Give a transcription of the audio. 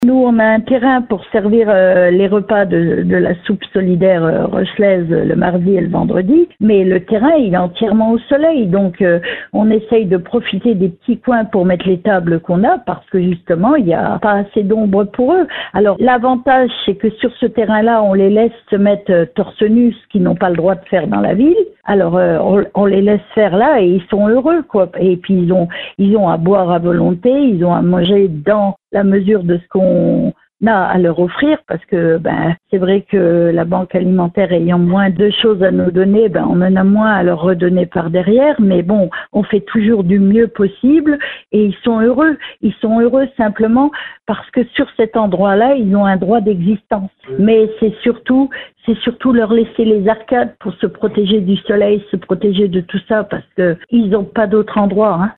Nous, on a un terrain pour servir les repas de la soupe solidaire rochelaise le mardi et le vendredi, mais le terrain, il est entièrement au soleil. Donc, on essaye de profiter des petits coins pour mettre les tables qu'on a parce que justement, il n'y a pas assez d'ombre pour eux. Alors, l'avantage, c'est que sur ce terrain-là, on les laisse se mettre torse nu, ce qu'ils n'ont pas le droit de faire dans la ville. Alors, on les laisse faire là et ils sont heureux, quoi. Et puis, ils ont à boire à volonté, ils ont à manger dans la mesure de ce qu'on a à leur offrir, parce que c'est vrai que la banque alimentaire ayant moins de choses à nous donner, on en a moins à leur redonner par derrière, mais bon, on fait toujours du mieux possible et ils sont heureux. Ils sont heureux simplement parce que sur cet endroit-là, ils ont un droit d'existence. Mais c'est surtout leur laisser les arcades pour se protéger du soleil, se protéger de tout ça, parce que ils n'ont pas d'autre endroit, hein.